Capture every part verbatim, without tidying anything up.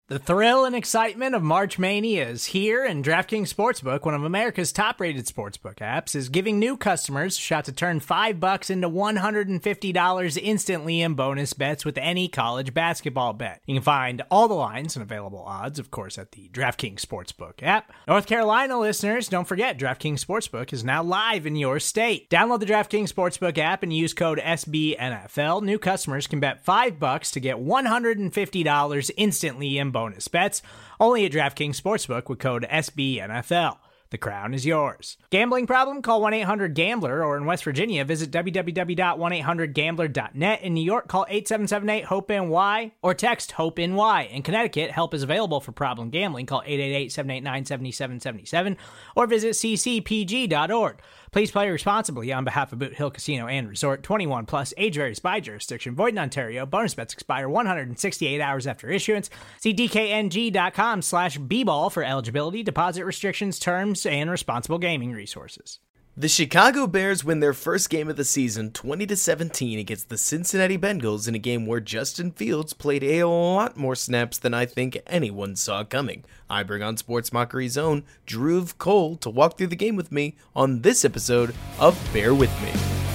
The thrill and excitement of March Mania is here, and DraftKings Sportsbook, one of America's top-rated sportsbook apps, is giving new customers a shot to turn five bucks into one hundred fifty dollars instantly in bonus bets with any college basketball bet. You can find all the lines and available odds, of course, at the DraftKings Sportsbook app. North Carolina listeners, don't forget, DraftKings Sportsbook is now live in your state. Download the DraftKings Sportsbook app and use code S B N F L. New customers can bet five bucks to get one hundred fifty dollars instantly in bonus bets, only at DraftKings Sportsbook with code S B N F L. The crown is yours. Gambling problem? Call one eight hundred gambler, or in West Virginia, visit w w w dot one eight hundred gambler dot net. In New York, call eight seven seven eight hope N Y or text HOPE-NY. In Connecticut, help is available for problem gambling. Call eight eight eight, seven eight nine, seven seven seven seven or visit c c p g dot org. Please play responsibly on behalf of Boot Hill Casino and Resort. twenty-one plus, age varies by jurisdiction. Void in Ontario. Bonus bets expire one hundred sixty-eight hours after issuance. See d k n g dot com slash b ball for eligibility, deposit restrictions, terms, and responsible gaming resources. The Chicago Bears win their first game of the season twenty to seventeen against the Cincinnati Bengals in a game where Justin Fields played a lot more snaps than I think anyone saw coming. I bring on Sports Mockery's own Dhruv Cole to walk through the game with me on this episode of Bear With Me.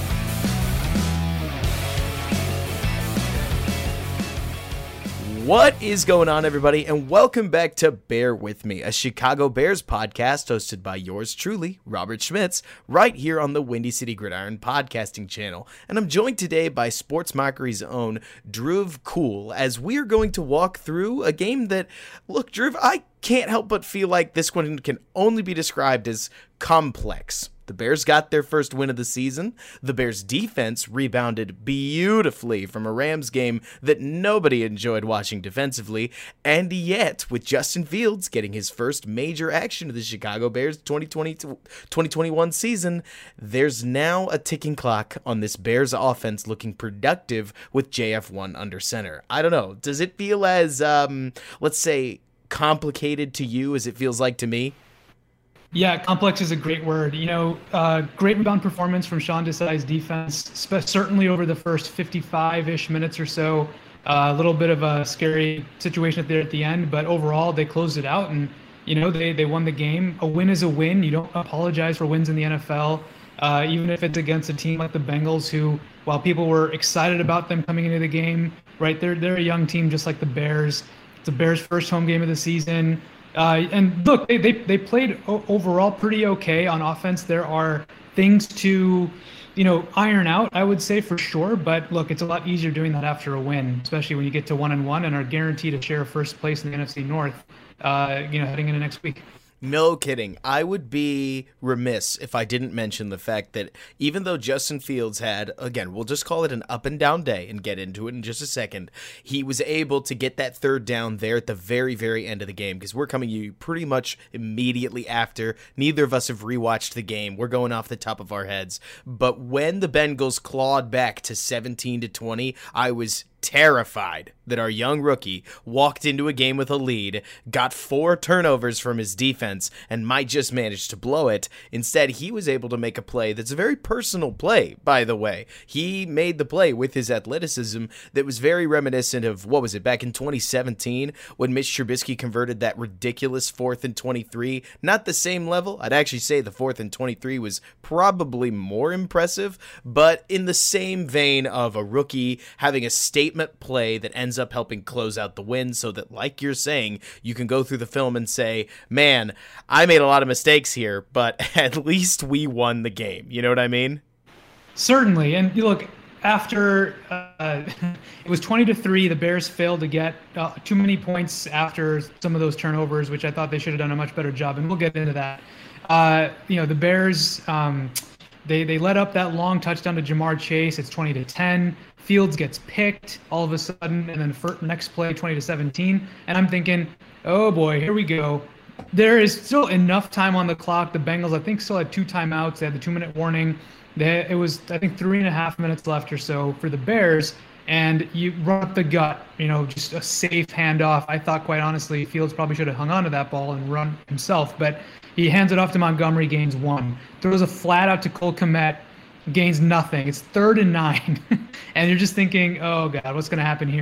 What is going on, everybody, and welcome back to Bear With Me, a Chicago Bears podcast hosted by yours truly, Robert Schmitz, right here on the Windy City Gridiron podcasting channel. And I'm joined today by Sports Mockery's own Dhruv Cole, as we're going to walk through a game that, look, Dhruv, I can't help but feel like this one can only be described as complex. The Bears got their first win of the season. The Bears defense rebounded beautifully from a Rams game that nobody enjoyed watching defensively. And yet, with Justin Fields getting his first major action of the Chicago Bears twenty twenty, twenty twenty-one season, there's now a ticking clock on this Bears offense looking productive with J F one under center. I don't know. Does it feel as, um, let's say, complicated to you as it feels like to me? Yeah, complex is a great word. You know, uh, great rebound performance from Sean Desai's defense, sp- certainly over the first fifty-five-ish minutes or so. Uh, a little bit of a scary situation there at the end, but overall they closed it out and, you know, they, they won the game. A win is a win. You don't apologize for wins in the N F L, uh, even if it's against a team like the Bengals who, while people were excited about them coming into the game, right, they're, they're a young team just like the Bears. It's the Bears' first home game of the season. Uh, and look, they, they they played o- overall pretty okay on offense. There are things to, you know, iron out, I would say, for sure. But look, it's a lot easier doing that after a win, especially when you get to one and one and are guaranteed to share first place in the N F C North, uh, you know, heading into next week. No kidding. I would be remiss if I didn't mention the fact that even though Justin Fields had, again, we'll just call it an up and down day and get into it in just a second, he was able to get that third down there at the very, very end of the game, because we're coming to you pretty much immediately after. Neither of us have rewatched the game. We're going off the top of our heads. But when the Bengals clawed back to seventeen to twenty, I was terrified that our young rookie walked into a game with a lead, got four turnovers from his defense, and might just manage to blow it. Instead, he was able to make a play that's a very personal play, by the way. He made the play with his athleticism that was very reminiscent of, what was it, back in twenty seventeen, when Mitch Trubisky converted that ridiculous fourth and twenty-three. Not the same level. I'd actually say the fourth and twenty-three was probably more impressive, but in the same vein of a rookie having a statement play that ends up helping close out the win, so that, like you're saying, you can go through the film and say, man, I made a lot of mistakes here, but at least we won the game. You know what I mean? Certainly. And you look, after uh, it was twenty to three, the Bears failed to get uh, too many points after some of those turnovers, which I thought they should have done a much better job, and we'll get into that. Uh, you know, the Bears, um, they they let up that long touchdown to Jamar Chase. It's twenty to ten. Fields gets picked all of a sudden, and then for next play, twenty to seventeen. And I'm thinking, oh boy, here we go. There is still enough time on the clock. The Bengals, I think, still had two timeouts. They had the two-minute warning. They, it was, I think, three and a half minutes left or so for the Bears. And you run up the gut, you know, just a safe handoff. I thought, quite honestly, Fields probably should have hung on to that ball and run himself. But he hands it off to Montgomery, gains one. Throws a flat out to Cole Kmet, gains nothing. It's third and nine. And you're just thinking, oh, God, what's going to happen here?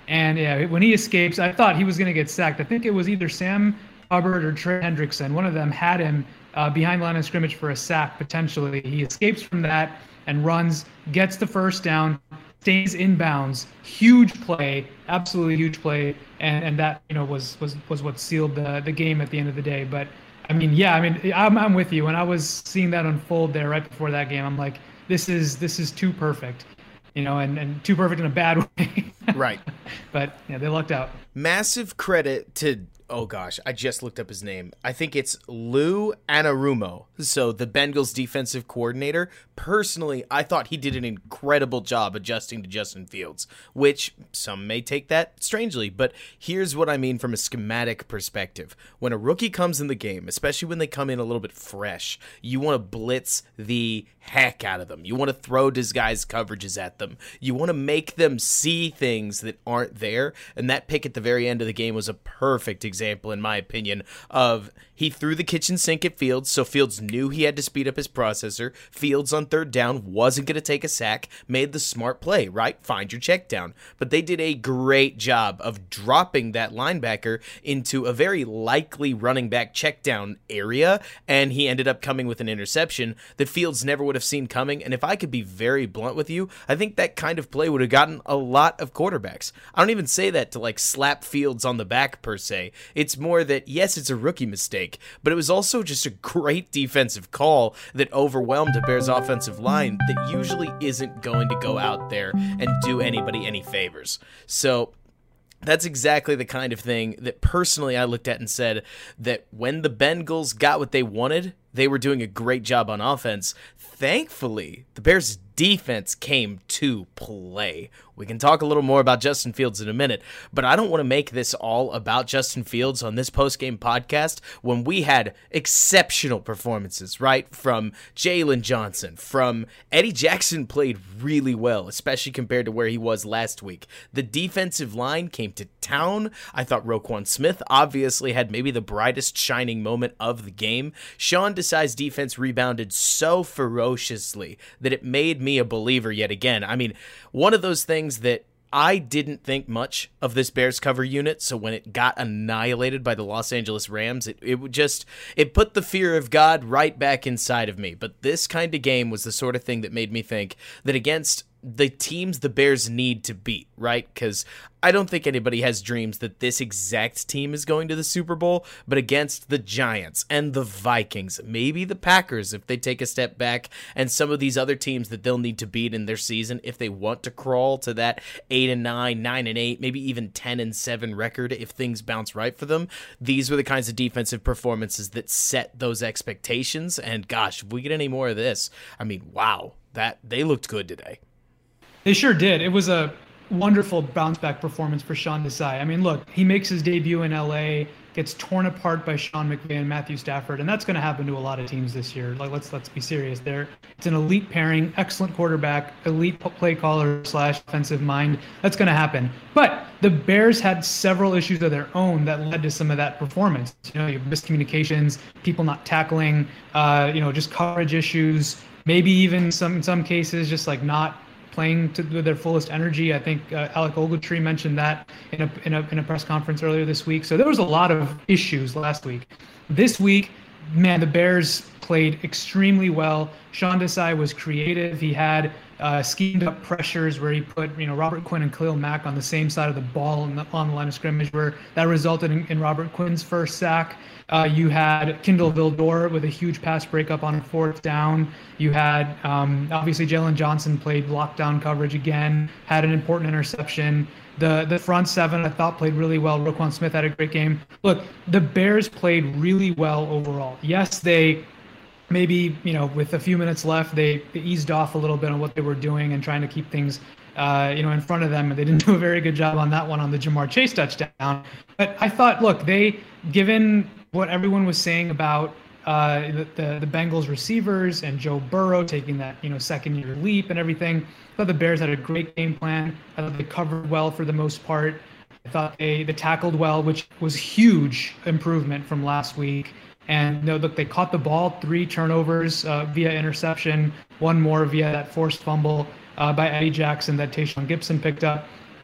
And yeah, when he escapes, I thought he was going to get sacked. I think it was either Sam Hubbard or Trey Hendrickson. One of them had him uh, behind the line of scrimmage for a sack, potentially. He escapes from that and runs, gets the first down, stays inbounds. Huge play, absolutely huge play. And, and that, you know, was, was, was what sealed the, the game at the end of the day. But I mean, yeah, I mean, I'm, I'm with you. When I was seeing that unfold there right before that game, I'm like, this is, this is too perfect. You know, and, and too perfect in a bad way. Right. But yeah, they lucked out. Massive credit to, oh gosh, I just looked up his name. I think it's Lou Anarumo. So the Bengals defensive coordinator. Personally, I thought he did an incredible job adjusting to Justin Fields, which some may take that strangely, but here's what I mean from a schematic perspective. When a rookie comes in the game, especially when they come in a little bit fresh, you want to blitz the heck out of them. You want to throw disguised coverages at them. You want to make them see things that aren't there, and that pick at the very end of the game was a perfect example, in my opinion, of he threw the kitchen sink at Fields, so Fields knew he had to speed up his processor. Fields on third down wasn't going to take a sack, made the smart play, right? Find your check down. But they did a great job of dropping that linebacker into a very likely running back check down area, and he ended up coming with an interception that Fields never would have seen coming. And if I could be very blunt with you, I think that kind of play would have gotten a lot of quarterbacks. I don't even say that to like slap Fields on the back per se. It's more that, yes, it's a rookie mistake, but it was also just a great defensive call that overwhelmed the Bears offensive line that usually isn't going to go out there and do anybody any favors. So that's exactly the kind of thing that personally I looked at and said that when the Bengals got what they wanted, they were doing a great job on offense. Thankfully, the Bears' defense came to play. We can talk a little more about Justin Fields in a minute, but I don't want to make this all about Justin Fields on this post-game podcast when we had exceptional performances, right? From Jalen Johnson, from Eddie Jackson played really well, especially compared to where he was last week. The defensive line came to town. I thought Roquan Smith obviously had maybe the brightest shining moment of the game. Sean Desai's defense rebounded so ferociously that it made me a believer yet again. I mean, one of those things that I didn't think much of this Bears cover unit, so when it got annihilated by the Los Angeles Rams, it, it would just, it put the fear of God right back inside of me. But this kind of game was the sort of thing that made me think that against the teams the Bears need to beat, right? Because I don't think anybody has dreams that this exact team is going to the Super Bowl, but against the Giants and the Vikings, maybe the Packers if they take a step back, and some of these other teams that they'll need to beat in their season if they want to crawl to that eight and nine, nine and eight, maybe even ten and seven record if things bounce right for them. These were the kinds of defensive performances that set those expectations, and gosh, if we get any more of this, I mean, wow, that they looked good today. They sure did. It was a wonderful bounce back performance for Sean Desai. I mean, look, he makes his debut in L A, gets torn apart by Sean McVay and Matthew Stafford, and that's going to happen to a lot of teams this year. Like, let's let's be serious there. It's an elite pairing, excellent quarterback, elite play caller slash offensive mind. That's going to happen. But the Bears had several issues of their own that led to some of that performance. You know, you have miscommunications, people not tackling, uh, you know, just coverage issues, maybe even some in some cases just like not playing to their fullest energy. I think uh, Alec Ogletree mentioned that in a, in a in a press conference earlier this week. So there was a lot of issues last week. This week, man, the Bears played extremely well. Sean Desai was creative. He had uh, schemed up pressures where he put, you know, Robert Quinn and Khalil Mack on the same side of the ball on the, on the line of scrimmage, where that resulted in, in Robert Quinn's first sack. Uh, you had Kindle Vildor with a huge pass breakup on a fourth down. You had, um, obviously, Jalen Johnson played lockdown coverage again, had an important interception. The the front seven, I thought, played really well. Roquan Smith had a great game. Look, the Bears played really well overall. Yes, they maybe, you know, with a few minutes left, they, they eased off a little bit on what they were doing and trying to keep things Uh, you know, in front of them, and they didn't do a very good job on that one on the Jamar Chase touchdown. But I thought, look, they, given what everyone was saying about uh, the, the the Bengals receivers and Joe Burrow taking that, you know, second year leap and everything, I thought the Bears had a great game plan. I thought they covered well for the most part. I thought they, they tackled well, which was huge improvement from last week. And no, look, they caught the ball, three turnovers uh, via interception, one more via that forced fumble Uh, by Eddie Jackson that Tayshaun Gibson picked up.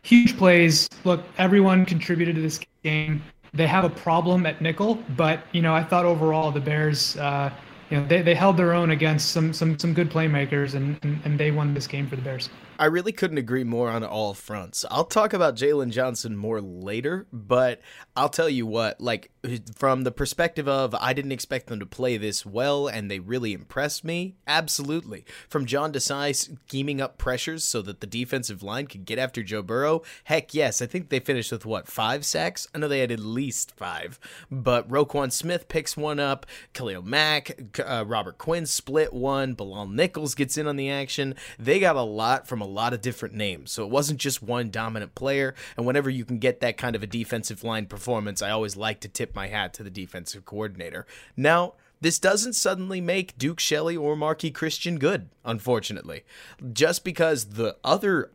huge plays. Look, everyone contributed to this game. They have a problem at nickel, but, you know, I thought overall the Bears, uh, you know, they, they held their own against some some some good playmakers, and, and, and they won this game for the Bears. I really couldn't agree more on all fronts. I'll talk about Jalen Johnson more later, but I'll tell you what, like, from the perspective of I didn't expect them to play this well and they really impressed me, absolutely. From John Desai scheming up pressures so that the defensive line could get after Joe Burrow, heck yes, I think they finished with, what, five sacks? I know they had at least five, but Roquan Smith picks one up, Khalil Mack, uh, Robert Quinn split one, Bilal Nichols gets in on the action. They got a lot from a lot of different names, so it wasn't just one dominant player, and whenever you can get that kind of a defensive line performance, I always like to tip my hat to the defensive coordinator. Now, this doesn't suddenly make Duke Shelley or Marquis Christian good, unfortunately. Just because the other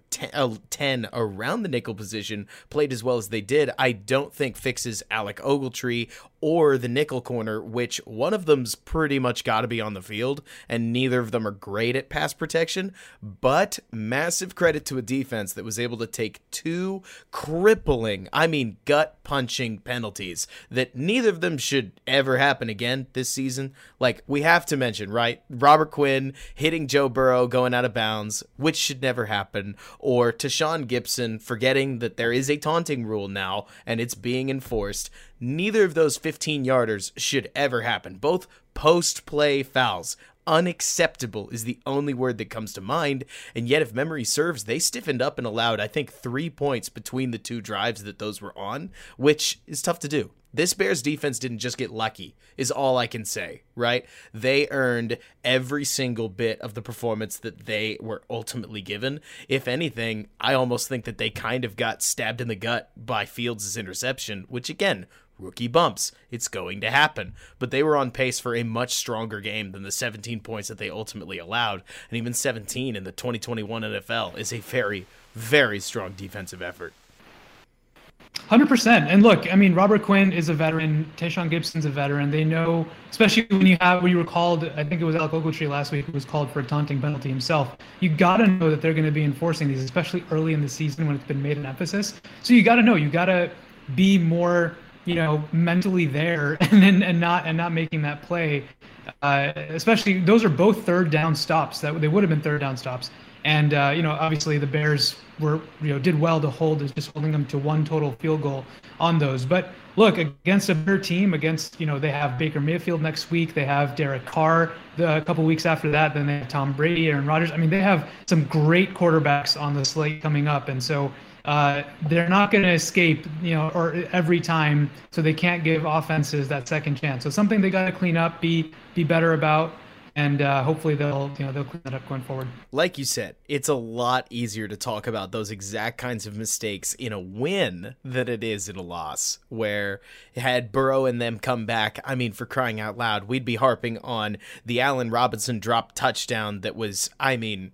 ten around the nickel position played as well as they did, I don't think fixes Alec Ogletree or the nickel corner, which one of them's pretty much got to be on the field, and neither of them are great at pass protection, but massive credit to a defense that was able to take two crippling, I mean gut-punching penalties that neither of them should ever happen again this season. Like, we have to mention, right, Robert Quinn hitting Joe Burrow going out of bounds, which should never happen, or Tashawn Gibson forgetting that there is a taunting rule now and it's being enforced. Neither of those fifteen-yarders should ever happen. Both post-play fouls. Unacceptable is the only word that comes to mind, and yet if memory serves, they stiffened up and allowed, I think, three points between the two drives that those were on, which is tough to do. This Bears defense didn't just get lucky, is all I can say, right? They earned every single bit of the performance that they were ultimately given. If anything, I almost think that they kind of got stabbed in the gut by Fields' interception, which again, rookie bumps. It's going to happen. But they were on pace for a much stronger game than the seventeen points that they ultimately allowed. And even seventeen in the twenty twenty-one N F L is a very, very strong defensive effort. one hundred percent. And look, I mean, Robert Quinn is a veteran. Tashawn Gibson's a veteran. They know, especially when you have, when you were called, I think it was Alec Ogletree last week who was called for a taunting penalty himself. You got to know that they're going to be enforcing these, especially early in the season when it's been made an emphasis. So you got to know, you got to be more, you know, mentally there and and, and not and not making that play. Uh, especially, those are both third down stops. That they would have been third down stops. And, uh, you know, obviously the Bears were, you know, did well to hold, is just holding them to one total field goal on those. But look, against a better team, against, you know, they have Baker Mayfield next week. They have Derek Carr the, a couple weeks after that. Then they have Tom Brady, Aaron Rodgers. I mean, they have some great quarterbacks on the slate coming up. And so uh, they're not going to escape, you know, or every time. So they can't give offenses that second chance. So something they got to clean up, be be better about. And uh, hopefully they'll, you know, they'll clean that up going forward. Like you said, it's a lot easier to talk about those exact kinds of mistakes in a win than it is in a loss. Where had Burrow and them come back, I mean, for crying out loud, we'd be harping on the Allen Robinson drop touchdown that was, I mean,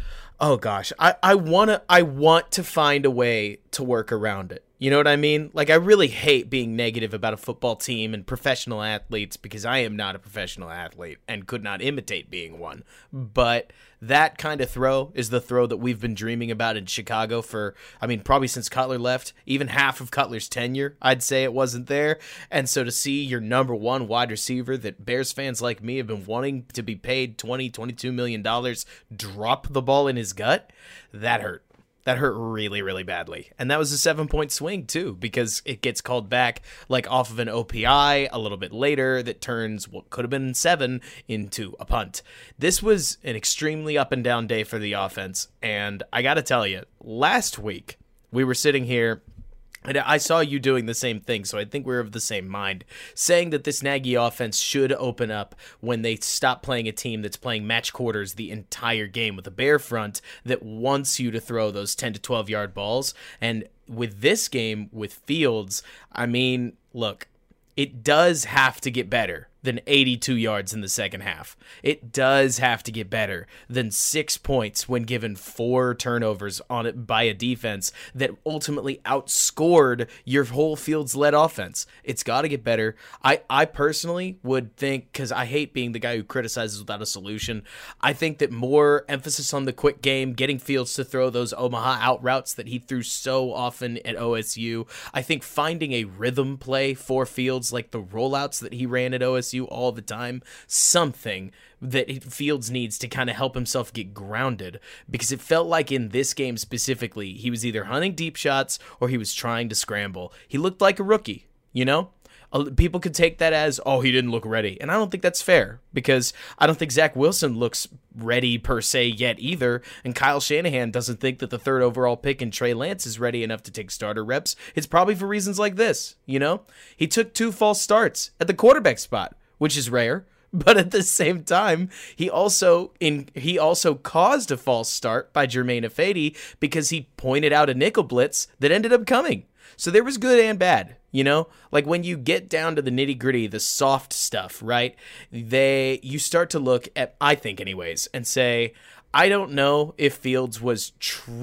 oh gosh, I, I wanna, I want to find a way to work around it. You know what I mean? Like, I really hate being negative about a football team and professional athletes because I am not a professional athlete and could not imitate being one. But that kind of throw is the throw that we've been dreaming about in Chicago for, I mean, probably since Cutler left. Even half of Cutler's tenure, I'd say it wasn't there. And so to see your number one wide receiver that Bears fans like me have been wanting to be paid twenty, twenty-two million dollars drop the ball in his gut, that hurt. That hurt really, really badly. And that was a seven-point swing, too, because it gets called back like off of an O P I a little bit later that turns what could have been seven into a punt. This was an extremely up-and-down day for the offense. And I got to tell you, last week we were sitting here, and I saw you doing the same thing, so I think we're of the same mind, saying that this Nagy offense should open up when they stop playing a team that's playing match quarters the entire game with a Bear front that wants you to throw those ten to twelve-yard balls. And with this game, with Fields, I mean, look, it does have to get better than eighty-two yards in the second half. It does have to get better than six points when given four turnovers on it by a defense that ultimately outscored your whole Fields led offense. It's got to get better. I, I personally would think, because I hate being the guy who criticizes without a solution, I think that more emphasis on the quick game, getting Fields to throw those Omaha out routes that he threw so often at O S U. I think finding a rhythm play for Fields, like the rollouts that he ran at O S U all the time, something that Fields needs to kind of help himself get grounded, because it felt like in this game specifically, he was either hunting deep shots or he was trying to scramble. He looked like a rookie, you know? People could take that as, oh, he didn't look ready. And I don't think that's fair, because I don't think Zach Wilson looks ready per se yet either. And Kyle Shanahan doesn't think that the third overall pick in Trey Lance is ready enough to take starter reps. It's probably for reasons like this, you know? He took two false starts at the quarterback spot, which is rare. But at the same time, he also in he also caused a false start by Germain Ifedi because he pointed out a nickel blitz that ended up coming. So there was good and bad, you know? Like when you get down to the nitty-gritty, the soft stuff, right? They you start to look at, I think anyways, and say, I don't know if Fields was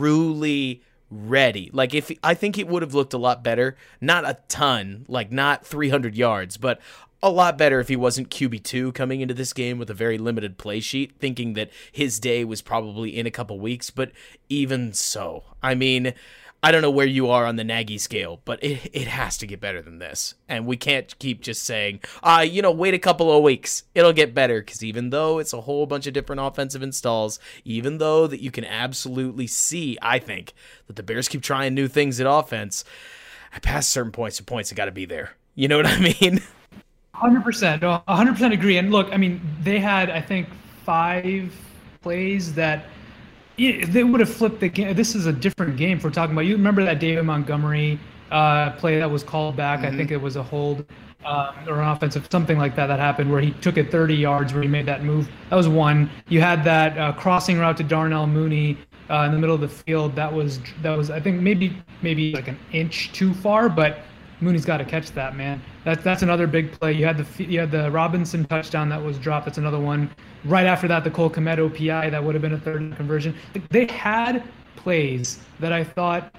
truly ready. Like if I think it would have looked a lot better, not a ton, like not three hundred yards, but a lot better if he wasn't Q B two coming into this game with a very limited play sheet, thinking that his day was probably in a couple weeks. But even so, I mean, I don't know where you are on the Nagy scale, but it it has to get better than this. And we can't keep just saying, ah, you know, wait a couple of weeks, it'll get better. Because even though it's a whole bunch of different offensive installs, even though that you can absolutely see, I think, that the Bears keep trying new things at offense, past certain points, the points have got to be there. You know what I mean? one hundred percent. No, one hundred percent agree. And look, I mean, they had, I think, five plays that yeah, they would have flipped the game. This is a different game if we're talking about. You remember that David Montgomery uh, play that was called back? Mm-hmm. I think it was a hold um, or an offensive, something like that that happened where he took it thirty yards where he made that move. That was one. You had that uh, crossing route to Darnell Mooney uh, in the middle of the field. That was, that was I think, maybe maybe like an inch too far, but Mooney's got to catch that, man. That's that's another big play. You had the you had the Robinson touchdown that was dropped. That's another one. Right after that, the Cole Kmet O P I that would have been a third conversion. They had plays that I thought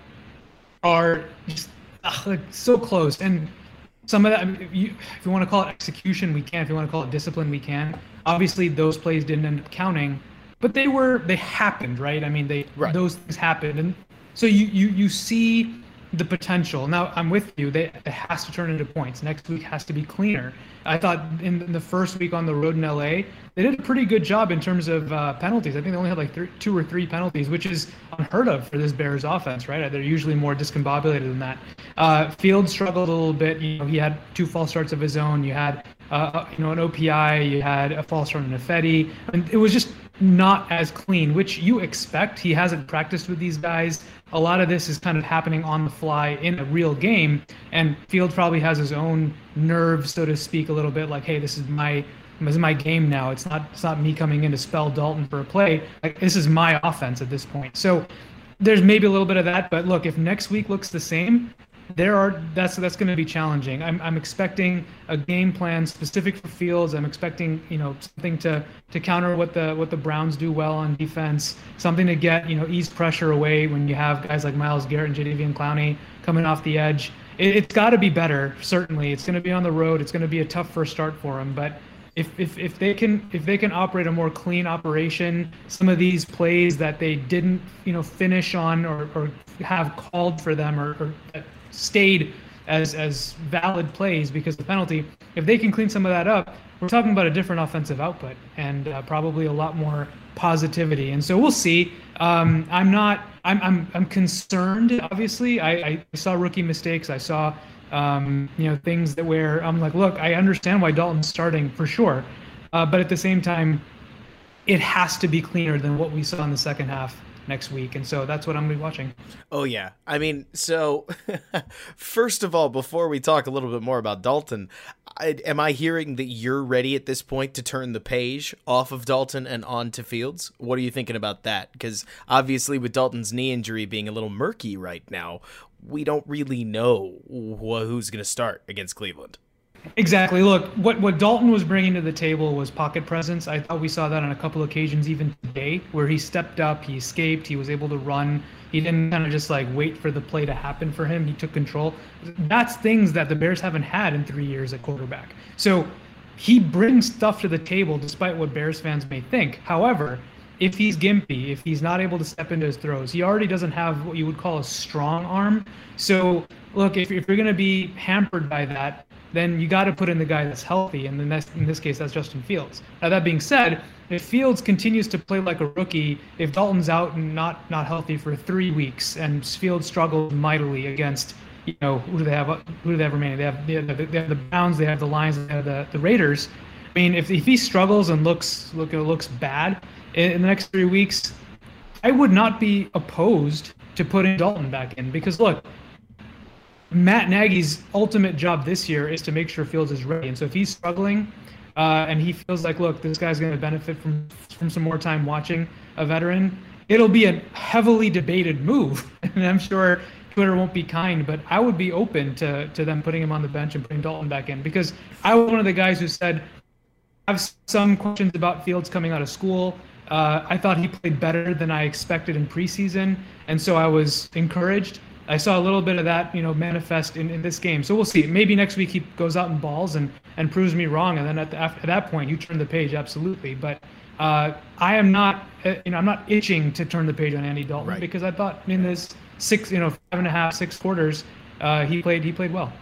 are just ugh, like so close. And some of that, I mean, if, you, if you want to call it execution, we can. If you want to call it discipline, we can. Obviously, those plays didn't end up counting, but they were they happened, right? I mean, they right. those things happened, and so you you you see the potential. Now, I'm with you. They, it has to turn into points. Next week has to be cleaner. I thought in the first week on the road in L A, they did a pretty good job in terms of uh, penalties. I think they only had like three, two or three penalties, which is unheard of for this Bears offense, right? They're usually more discombobulated than that. Uh, Fields struggled a little bit. You know, he had two false starts of his own. You had, uh, you know, an O P I. You had a false start on Ifedi. And it was just not as clean, which you expect. He hasn't practiced with these guys. A lot of this is kind of happening on the fly in a real game, and Fields probably has his own nerves, so to speak, a little bit like, hey, this is my this is my game now. It's not it's not me coming in to spell Dalton for a play. Like, this is my offense at this point. So there's maybe a little bit of that, but look, if next week looks the same, there are that's that's going to be challenging. I'm I'm expecting a game plan specific for Fields. I'm expecting, you know, something to to counter what the what the Browns do well on defense. Something to get, you know, ease pressure away when you have guys like Myles Garrett and Jadeveon Clowney coming off the edge. It, it's got to be better. Certainly, it's going to be on the road. It's going to be a tough first start for them. But if if if they can if they can operate a more clean operation, some of these plays that they didn't, you know, finish on or or have called for them or, or stayed as as valid plays because of the penalty, if they can clean some of that up, we're talking about a different offensive output and uh, probably a lot more positivity. And so we'll see. Um, I'm not. I'm I'm I'm concerned. Obviously, I, I saw rookie mistakes. I saw um, you know things that where I'm like, look, I understand why Dalton's starting for sure, uh, but at the same time, it has to be cleaner than what we saw in the second half next week. And so that's what I'm going to be watching. Oh, yeah. I mean, so first of all, before we talk a little bit more about Dalton, I, am I hearing that you're ready at this point to turn the page off of Dalton and on to Fields? What are you thinking about that? Because obviously with Dalton's knee injury being a little murky right now, we don't really know wh- who's going to start against Cleveland. Exactly. Look, what, what Dalton was bringing to the table was pocket presence. I thought we saw that on a couple occasions even today, where he stepped up, he escaped, he was able to run. He didn't kind of just like wait for the play to happen for him. He took control. That's things that the Bears haven't had in three years at quarterback. So he brings stuff to the table despite what Bears fans may think. However, if he's gimpy, if he's not able to step into his throws, he already doesn't have what you would call a strong arm. So look, if, if you're going to be hampered by that, then you got to put in the guy that's healthy, and then that's, in this case, that's Justin Fields. Now, that being said, if Fields continues to play like a rookie, if Dalton's out and not not healthy for three weeks, and Fields struggles mightily against, you know, who do they have? Who do they have remaining? They have, they have, the, they have the Browns, they have the Lions, they have the, the Raiders. I mean, if if he struggles and looks look looks bad in, in the next three weeks, I would not be opposed to putting Dalton back in, because look, Matt Nagy's ultimate job this year is to make sure Fields is ready. And so if he's struggling uh, and he feels like, look, this guy's going to benefit from from some more time watching a veteran, it'll be a heavily debated move. And I'm sure Twitter won't be kind, but I would be open to, to them putting him on the bench and putting Dalton back in, because I was one of the guys who said, I have some questions about Fields coming out of school. Uh, I thought he played better than I expected in preseason, and so I was encouraged. I saw a little bit of that, you know, manifest in, in this game. So we'll see. Maybe next week he goes out and balls and, and proves me wrong. And then at, the, after that point, you turn the page, absolutely. But uh, I am not, uh, you know, I'm not itching to turn the page on Andy Dalton, right, because I thought in this six, you know, five and a half, six quarters, uh, he played, he played well.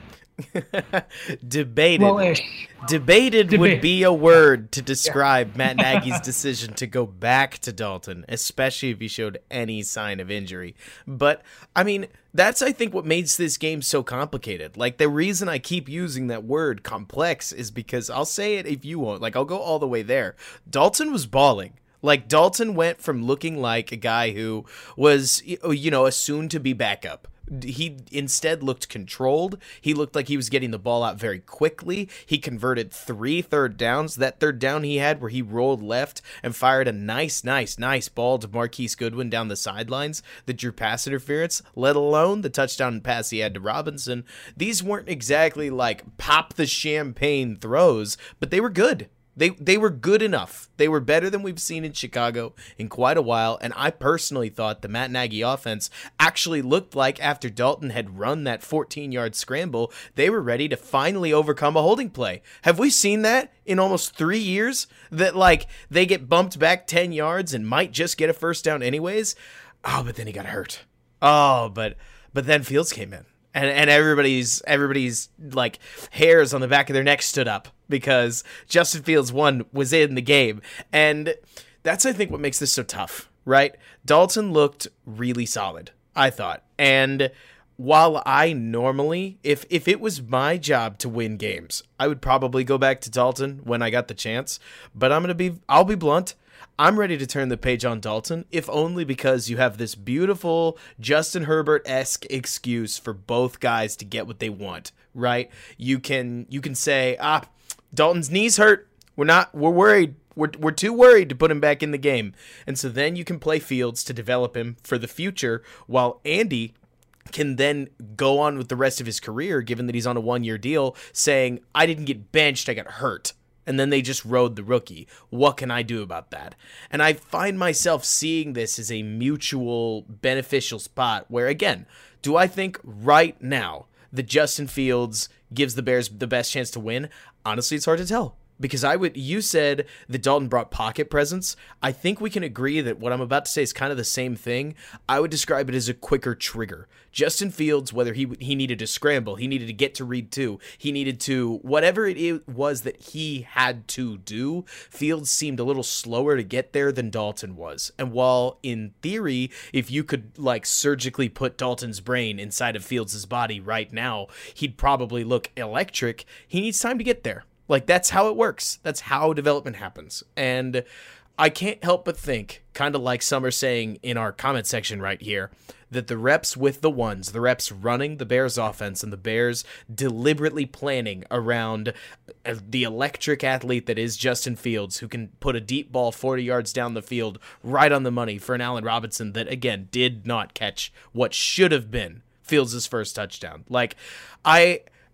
Debated. Well-ish. Debated Debate. would be a word to describe yeah. Matt Nagy's decision to go back to Dalton, especially if he showed any sign of injury. But, I mean, that's, I think, what makes this game so complicated. Like, the reason I keep using that word complex is because I'll say it if you won't. Like, I'll go all the way there. Dalton was balling. Like, Dalton went from looking like a guy who was, you know, a soon-to-be backup. He instead looked controlled. He looked like he was getting the ball out very quickly. He converted three third downs. That third down he had where he rolled left and fired a nice, nice, nice ball to Marquise Goodwin down the sidelines that drew pass interference, let alone the touchdown pass he had to Robinson. These weren't exactly like pop the champagne throws, but they were good. They they were good enough. They were better than we've seen in Chicago in quite a while, and I personally thought the Matt Nagy offense actually looked like after Dalton had run that fourteen-yard scramble, they were ready to finally overcome a holding play. Have we seen that in almost three years? That, like, they get bumped back ten yards and might just get a first down anyways? Oh, but then he got hurt. Oh, but but then Fields came in. And and everybody's everybody's like hairs on the back of their neck stood up because Justin Fields one was in the game. And that's, I think, what makes this so tough, right? Dalton looked really solid, I thought. And while I normally, if if it was my job to win games, I would probably go back to Dalton when I got the chance. But I'm gonna be I'll be blunt. I'm ready to turn the page on Dalton, if only because you have this beautiful Justin Herbert-esque excuse for both guys to get what they want, right? You can you can say, ah, Dalton's knees hurt. We're not we're worried. We're we're too worried to put him back in the game. And so then you can play Fields to develop him for the future, while Andy can then go on with the rest of his career, given that he's on a one-year deal, saying, I didn't get benched, I got hurt. And then they just rode the rookie. What can I do about that? And I find myself seeing this as a mutual beneficial spot where, again, do I think right now that Justin Fields gives the Bears the best chance to win? Honestly, it's hard to tell. Because I would, you said that Dalton brought pocket presence. I think we can agree that what I'm about to say is kind of the same thing. I would describe it as a quicker trigger. Justin Fields, whether he he needed to scramble, he needed to get to read two, he needed to, whatever it was that he had to do, Fields seemed a little slower to get there than Dalton was. And while in theory, if you could like surgically put Dalton's brain inside of Fields' body right now, he'd probably look electric. He needs time to get there. Like, that's how it works. That's how development happens. And I can't help but think, kind of like some are saying in our comment section right here, that the reps with the ones, the reps running the Bears offense and the Bears deliberately planning around the electric athlete that is Justin Fields, who can put a deep ball forty yards down the field right on the money for an Allen Robinson that, again, did not catch what should have been Fields' first touchdown. Like, I...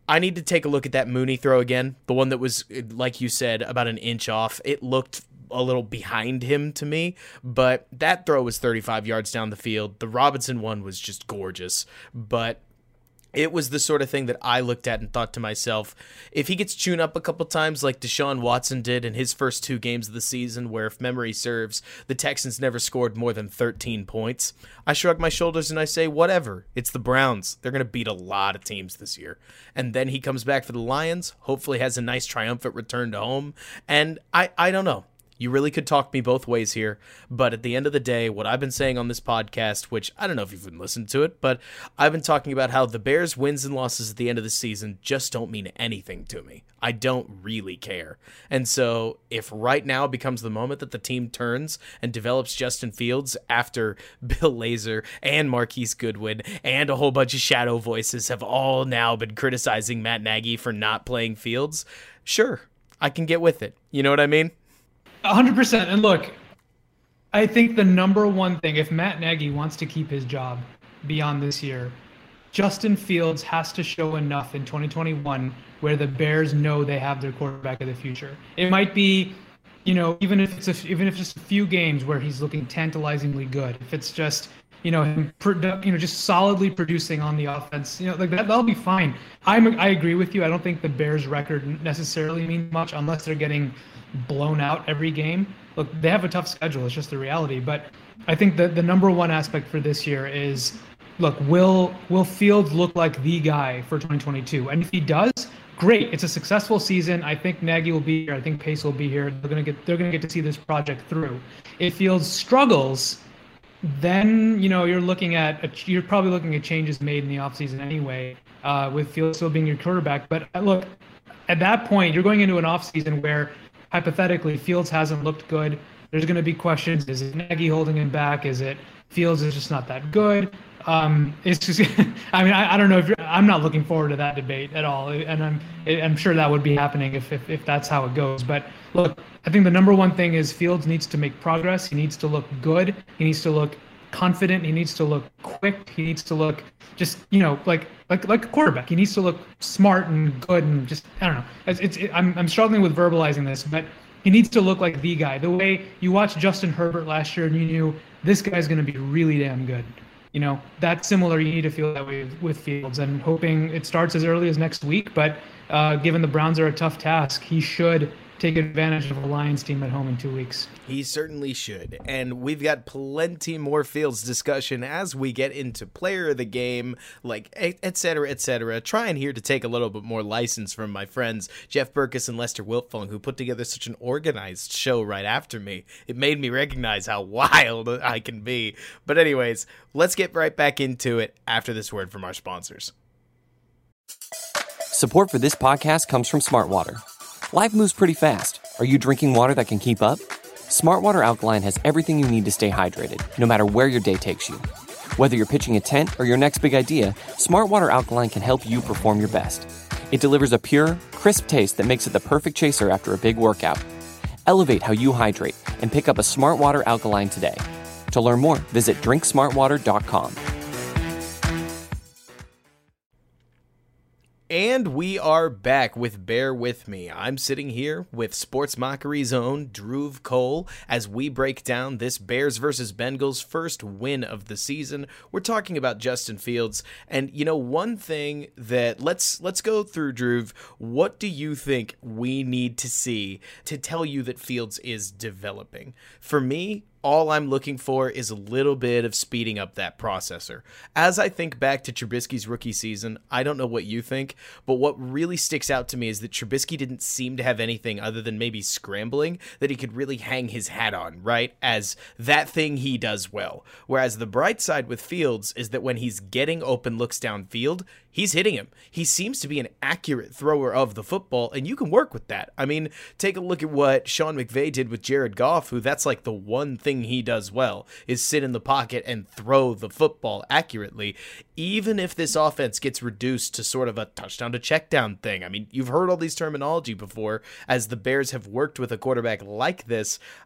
I need to take a look at that Mooney throw again. The one that was, like you said, about an inch off. It looked a little behind him to me, but that throw was thirty-five yards down the field. The Robinson one was just gorgeous, but it was the sort of thing that I looked at and thought to myself, if he gets tuned up a couple times like Deshaun Watson did in his first two games of the season, where if memory serves, the Texans never scored more than thirteen points, I shrug my shoulders and I say, whatever, it's the Browns. They're going to beat a lot of teams this year. And then he comes back for the Lions, hopefully has a nice triumphant return to home, and I, I don't know. You really could talk me both ways here, but at the end of the day, what I've been saying on this podcast, which I don't know if you've been listening to it, but I've been talking about how the Bears' wins and losses at the end of the season just don't mean anything to me. I don't really care. And so if right now becomes the moment that the team turns and develops Justin Fields after Bill Lazor and Marquise Goodwin and a whole bunch of shadow voices have all now been criticizing Matt Nagy for not playing Fields, sure, I can get with it. You know what I mean? one hundred percent. And look, I think the number one thing, if Matt Nagy wants to keep his job beyond this year, Justin Fields has to show enough in twenty twenty-one where the Bears know they have their quarterback of the future. It might be, you know, even if it's a, even if just a few games where he's looking tantalizingly good. If it's just, you know, him, you know, just solidly producing on the offense, you know, like that, that'll be fine. I'm, I agree with you. I don't think the Bears' record necessarily means much unless they're getting blown out every game. Look, they have a tough schedule. It's just the reality. But I think that the number one aspect for this year is, look, will will Fields look like the guy for twenty twenty-two? And if he does, great. It's a successful season. I think Nagy will be here. I think Pace will be here. They're gonna get they're gonna get to see this project through. If Fields struggles, then you know you're looking at a, you're probably looking at changes made in the offseason anyway, uh, with Fields still being your quarterback. But uh, look, at that point, you're going into an offseason where hypothetically, Fields hasn't looked good. There's going to be questions. Is it Nagy holding him back? Is it Fields is just not that good? Um, it's just, I mean, I, I don't know if you're, I'm not looking forward to that debate at all. And I'm, I'm sure that would be happening if, if, if that's how it goes. But look, I think the number one thing is Fields needs to make progress. He needs to look good. He needs to look confident. He needs to look quick. He needs to look just, you know, like, like, like a quarterback. He needs to look smart and good and just, I don't know. It's, it's it, I'm, I'm struggling with verbalizing this, but he needs to look like the guy. The way you watched Justin Herbert last year and you knew this guy's going to be really damn good. You know, that's similar. You need to feel that way with Fields, and hoping it starts as early as next week. But uh, given the Browns are a tough task, he should take advantage of a Lions team at home in two weeks. He certainly should. And we've got plenty more Fields discussion as we get into player of the game, like et cetera, et cetera. Trying here to take a little bit more license from my friends Jeff Berkus and Lester Wiltfong, who put together such an organized show right after me. It made me recognize how wild I can be. But anyways, let's get right back into it after this word from our sponsors. Support for this podcast comes from Smartwater. Life moves pretty fast. Are you drinking water that can keep up? Smartwater Alkaline has everything you need to stay hydrated, no matter where your day takes you. Whether you're pitching a tent or your next big idea, Smartwater Alkaline can help you perform your best. It delivers a pure, crisp taste that makes it the perfect chaser after a big workout. Elevate how you hydrate and pick up a Smartwater Alkaline today. To learn more, visit drink smartwater dot com. And we are back with Bear With Me. I'm sitting here with Sports Mockery's own Dhruv Cole as we break down this Bears versus Bengals first win of the season. We're talking about Justin Fields. And, you know, one thing that let's let's go through, Dhruv. What do you think we need to see to tell you that Fields is developing? For me, all I'm looking for is a little bit of speeding up that processor. As I think back to Trubisky's rookie season, I don't know what you think, but what really sticks out to me is that Trubisky didn't seem to have anything other than maybe scrambling that he could really hang his hat on, right? As that thing he does well. Whereas the bright side with Fields is that when he's getting open looks downfield, he's hitting him. He seems to be an accurate thrower of the football, and you can work with that. I mean, take a look at what Sean McVay did with Jared Goff, who that's like the one thing he does well, is sit in the pocket and throw the football accurately. Even if this offense gets reduced to sort of a touchdown to check down thing. I mean, you've heard all these terminology before. As the Bears have worked with a quarterback like this,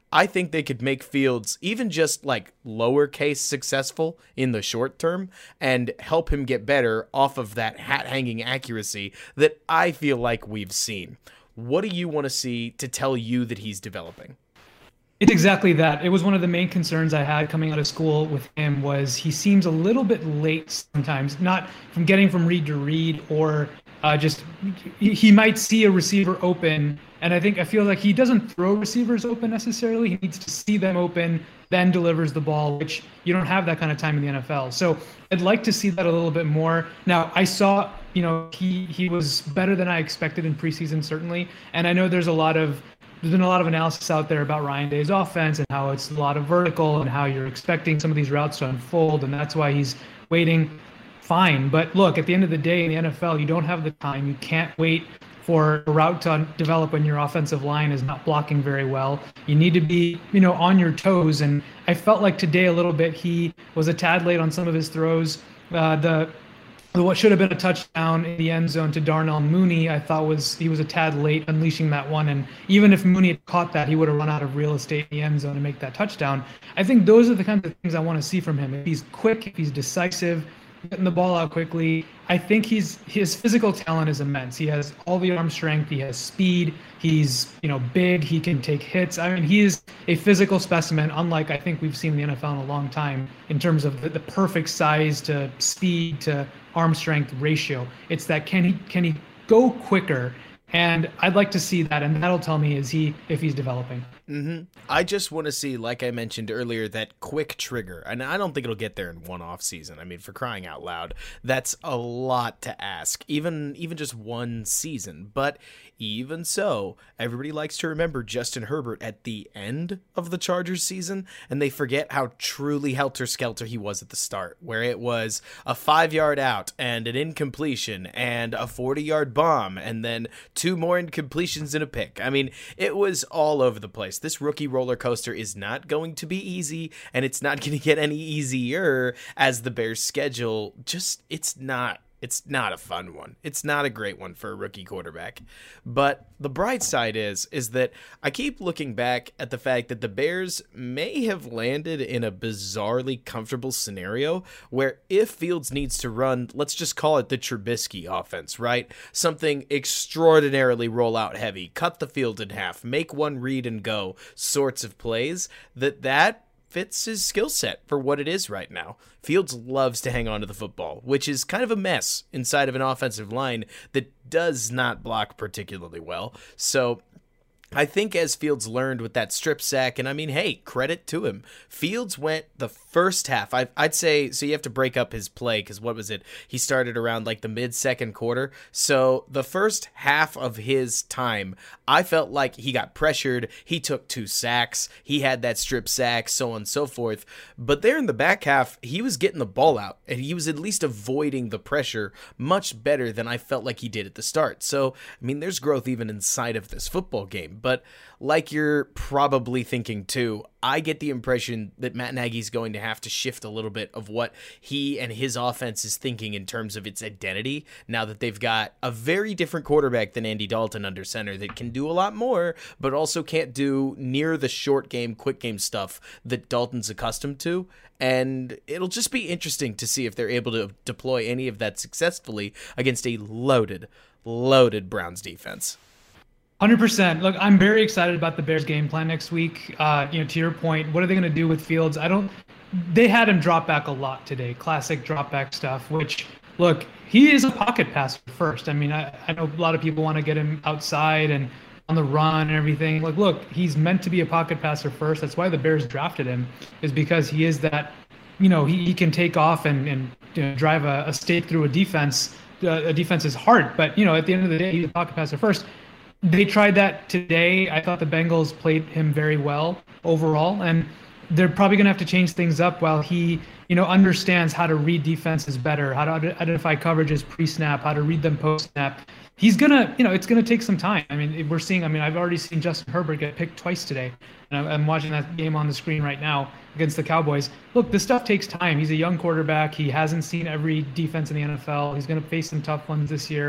I think they could make Fields even just like lowercase successful in the short term and help him get better off of that hat-hanging accuracy that I feel like we've seen. What do you want to see to tell you that he's developing? It's exactly that. It was one of the main concerns I had coming out of school with him was he seems a little bit late sometimes, not from getting from read to read or uh, just he might see a receiver open. And I think I feel like he doesn't throw receivers open necessarily. He needs to see them open, then delivers the ball, which you don't have that kind of time in the N F L. So I'd like to see that a little bit more. Now, I saw, you know, he he was better than I expected in preseason, certainly. And I know there's a lot of There's been a lot of analysis out there about Ryan Day's offense and how it's a lot of vertical and how you're expecting some of these routes to unfold, and that's why he's waiting. Fine. But look, at the end of the day, in the N F L, you don't have the time. You can't wait for a route to develop when your offensive line is not blocking very well. You need to be, you know, on your toes. And I felt like today a little bit he was a tad late on some of his throws. Uh, the What should have been a touchdown in the end zone to Darnell Mooney, I thought was he was a tad late unleashing that one. And even if Mooney had caught that, he would have run out of real estate in the end zone to make that touchdown. I think those are the kinds of things I want to see from him. If he's quick, if he's decisive, getting the ball out quickly, I think he's his physical talent is immense. He has all the arm strength. He has speed. He's, you know, big. He can take hits. I mean, he is a physical specimen, unlike I think we've seen in the N F L in a long time in terms of the, the perfect size to speed to arm strength ratio. It's that can he can he go quicker? And I'd like to see that, and that'll tell me is he if he's developing. Mm-hmm. I just want to see, like I mentioned earlier, that quick trigger. And I don't think it'll get there in one off season. I mean, for crying out loud, that's a lot to ask, even even just one season. But even so, everybody likes to remember Justin Herbert at the end of the Chargers season, and they forget how truly helter-skelter he was at the start, where it was a five-yard out and an incompletion and a forty-yard bomb and then two more incompletions and a pick. I mean, it was all over the place. This rookie roller coaster is not going to be easy, and it's not going to get any easier as the Bears' schedule just, it's not. It's not a fun one. It's not a great one for a rookie quarterback. But the bright side is, is that I keep looking back at the fact that the Bears may have landed in a bizarrely comfortable scenario where if Fields needs to run, let's just call it the Trubisky offense, right? Something extraordinarily rollout heavy, cut the field in half, make one read and go sorts of plays, that that fits his skill set for what it is right now. Fields loves to hang on to the football, which is kind of a mess inside of an offensive line that does not block particularly well. So I think as Fields learned with that strip sack, and I mean, hey, credit to him. Fields went the first half. I, I'd say, so you have to break up his play because what was it? He started around like the mid-second quarter. So the first half of his time, I felt like he got pressured. He took two sacks. He had that strip sack, so on and so forth. But there in the back half, he was getting the ball out, and he was at least avoiding the pressure much better than I felt like he did at the start. So, I mean, there's growth even inside of this football game. But like you're probably thinking too, I get the impression that Matt Nagy's going to have to shift a little bit of what he and his offense is thinking in terms of its identity now that they've got a very different quarterback than Andy Dalton under center that can do a lot more, but also can't do near the short game, quick game stuff that Dalton's accustomed to. And it'll just be interesting to see if they're able to deploy any of that successfully against a loaded, loaded Browns defense. one hundred percent. Look, I'm very excited about the Bears game plan next week. Uh, you know, to your point, what are they going to do with Fields? I don't. They had him drop back a lot today, classic drop back stuff. Which, look, he is a pocket passer first. I mean, I, I know a lot of people want to get him outside and on the run and everything. Like, look, he's meant to be a pocket passer first. That's why the Bears drafted him, is because he is that. You know, he, he can take off and and you know, drive a, a stake through a defense, uh, a defense's heart. But you know, at the end of the day, he's a pocket passer first. They tried that today. I thought the Bengals played him very well overall, and they're probably going to have to change things up while he, you know, understands how to read defenses better, how to identify coverages pre-snap, how to read them post-snap. He's going to, you know, it's going to take some time. I mean, we're seeing, I mean, I've already seen Justin Herbert get picked twice today, and I'm watching that game on the screen right now against the Cowboys. Look, this stuff takes time. He's a young quarterback. He hasn't seen every defense in the N F L. He's going to face some tough ones this year.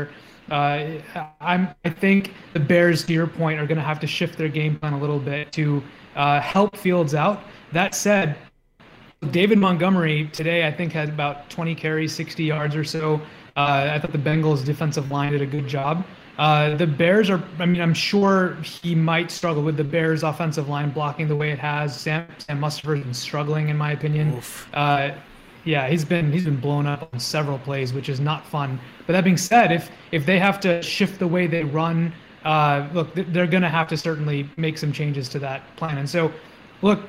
Uh, I'm, I think the Bears, to your point, are going to have to shift their game plan a little bit to uh, help Fields out. That said, David Montgomery today, I think, had about twenty carries, sixty yards or so. Uh, I thought the Bengals defensive line did a good job. Uh, the Bears are, I mean, I'm sure he might struggle with the Bears offensive line blocking the way it has. Sam, Sam Mustipher's been struggling, in my opinion. Uh, yeah, he's been he's been blown up on several plays, which is not fun. But that being said, if if they have to shift the way they run, uh, look, they're going to have to certainly make some changes to that plan. And so, look,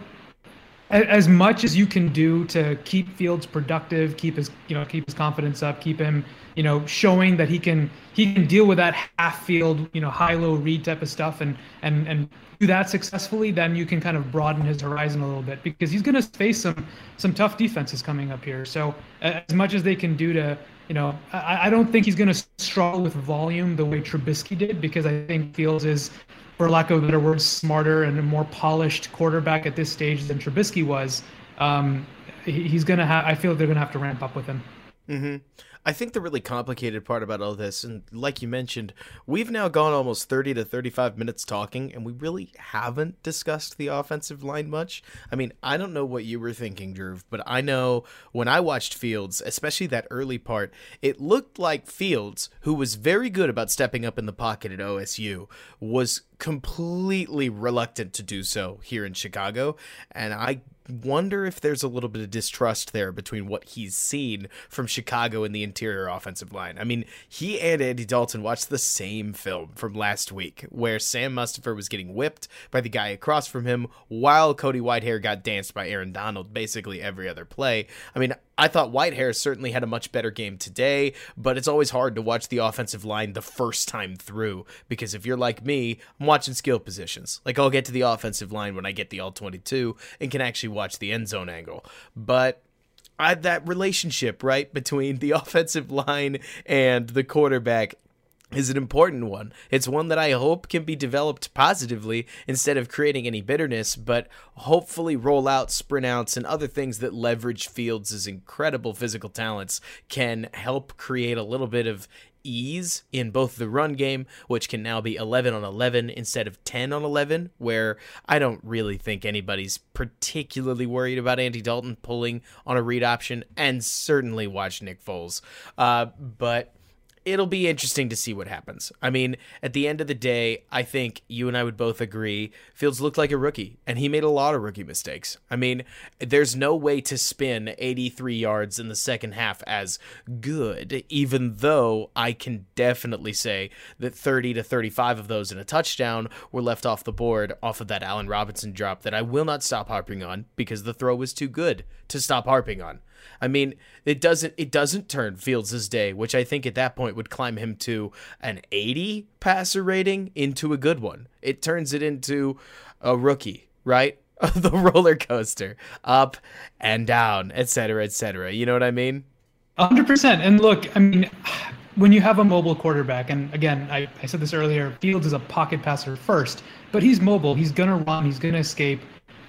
as much as you can do to keep Fields productive, keep his, you know, keep his confidence up, keep him, you know, showing that he can he can deal with that half field, you know, high low read type of stuff, and and and do that successfully, then you can kind of broaden his horizon a little bit, because he's going to face some some tough defenses coming up here. So as much as they can do to, you know, I, I don't think he's going to struggle with volume the way Trubisky did, because I think Fields is, for lack of a better word, smarter and a more polished quarterback at this stage than Trubisky was. Um, he, he's going to have, I feel they're going to have to ramp up with him. Mm-hmm. I think the really complicated part about all this, and like you mentioned, we've now gone almost thirty to thirty-five minutes talking, and we really haven't discussed the offensive line much. I mean, I don't know what you were thinking, Drew, but I know when I watched Fields, especially that early part, it looked like Fields, who was very good about stepping up in the pocket at O S U, was completely reluctant to do so here in Chicago, and I wonder if there's a little bit of distrust there between what he's seen from Chicago and the interior offensive line. I mean, he and Andy Dalton watched the same film from last week, where Sam Mustipher was getting whipped by the guy across from him while Cody Whitehair got danced by Aaron Donald basically every other play. I mean, I thought Whitehair certainly had a much better game today, but it's always hard to watch the offensive line the first time through, because if you're like me, I'm watching skill positions. Like, I'll get to the offensive line when I get the all twenty-two and can actually watch the end zone angle. But I, that relationship, right, between the offensive line and the quarterback is an important one. It's one that I hope can be developed positively instead of creating any bitterness, but hopefully roll out sprint outs and other things that leverage Fields' incredible physical talents can help create a little bit of ease in both the run game, which can now be eleven on eleven instead of ten on eleven, where I don't really think anybody's particularly worried about Andy Dalton pulling on a read option, and certainly watch Nick Foles. Uh, but it'll be interesting to see what happens. I mean, at the end of the day, I think you and I would both agree Fields looked like a rookie, and he made a lot of rookie mistakes. I mean, there's no way to spin eighty-three yards in the second half as good, even though I can definitely say that thirty to thirty-five of those in a touchdown were left off the board off of that Allen Robinson drop that I will not stop harping on because the throw was too good to stop harping on. I mean, it doesn't it doesn't turn Fields' day, which I think at that point would climb him to an eighty passer rating, into a good one. It turns it into a rookie, right? The roller coaster, up and down, et cetera, et cetera. You know what I mean? one hundred percent. And look, I mean, when you have a mobile quarterback, and again, I, I said this earlier, Fields is a pocket passer first, but he's mobile. He's going to run. He's going to escape.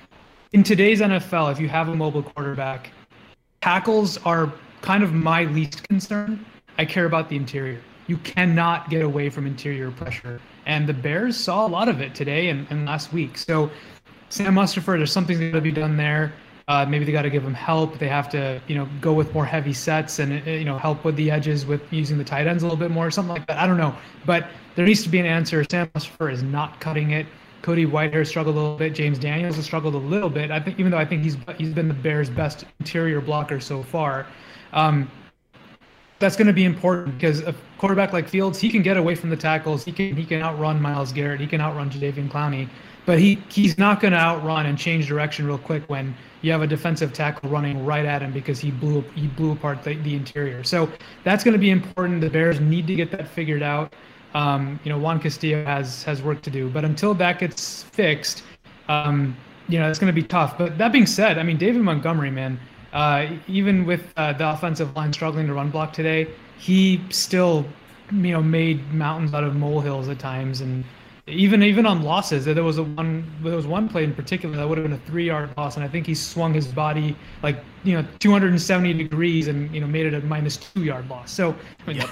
In today's N F L, if you have a mobile quarterback, tackles are kind of my least concern. I care about the interior. You cannot get away from interior pressure. And the Bears saw a lot of it today and, and last week. So Sam Mustipher, there's something that got to be done there. Uh, maybe they got to give him help. They have to, you know, go with more heavy sets and, you know, help with the edges with using the tight ends a little bit more, something like that. I don't know. But there needs to be an answer. Sam Mustipher is not cutting it. Cody Whitehair struggled a little bit. James Daniels has struggled a little bit. I think, even though I think he's he's been the Bears' best interior blocker so far, um, that's going to be important because a quarterback like Fields, he can get away from the tackles. He can he can outrun Myles Garrett. He can outrun Jadeveon Clowney, but he he's not going to outrun and change direction real quick when you have a defensive tackle running right at him because he blew he blew apart the, the interior. So that's going to be important. The Bears need to get that figured out. Um, you know, Juan Castillo has has work to do, but until that gets fixed, um, you know, it's going to be tough. But that being said, I mean, David Montgomery, man, uh, even with uh, the offensive line struggling to run block today, he still, you know, made mountains out of molehills at times, and Even even on losses, there was a one there was one play in particular that would have been a three yard loss, and I think he swung his body like you know two hundred seventy degrees and you know made it a minus two yard loss. So yep.